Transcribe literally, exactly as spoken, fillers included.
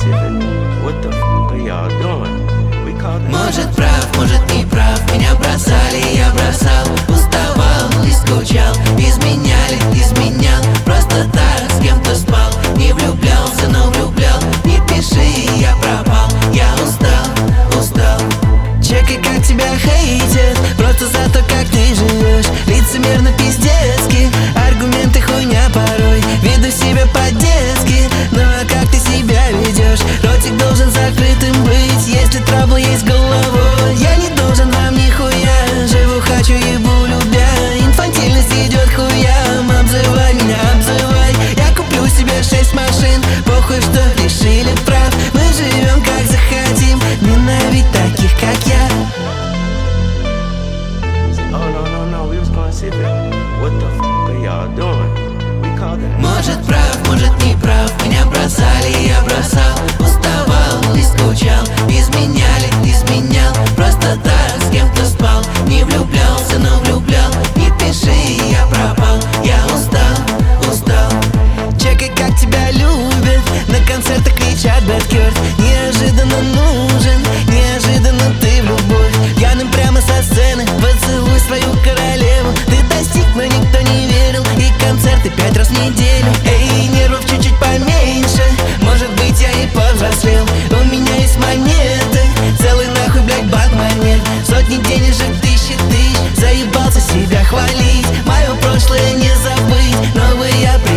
Может прав, может не прав, меня бросали, я бросал. Уставал и скучал, изменяли, изменял. Просто так с кем-то спал, не влюблялся, но влюблял. Не пиши, я пропал, я устал, устал. Чекай, как тебя хейтят, просто за то, как ты живешь. Лицемерно пиздецки, аргументы хуйня порой. Веду себя по-детски, ну а как ты себя ведешь? Ротик должен закрытым быть, если трабл есть головой. Я не должен вам нихуя, живу, хочу, ебу, любя. Инфантильность идет хуям, обзывай меня, обзывай. Я куплю себе шесть машин, похуй, что решили прав. Мы живем как захотим, ненавидь таких, как я. Может прав, может не прав, меня бросали, я бросал. Уставал и скучал, изменяли, изменял. Просто так с кем-то спал, не влюблялся, но влюблял. Не пиши, я пропал, я устал, устал. Чекай, как тебя любят, на концертах кричат Бэдкёрд. Неожиданно нужен, неожиданно ты в любовь. Пьяным прямо со сцены, поцелуй свою королеву. Ты достиг, но никто не верил, и концерты пять раз в неделю. Эй, нервов чуть-чуть поменьше, может быть я и повзрослел. У меня есть монеты, целый нахуй, блядь, банк монет. Сотни денежек, тысячи тысяч, заебался себя хвалить. Мое прошлое не забыть, новые я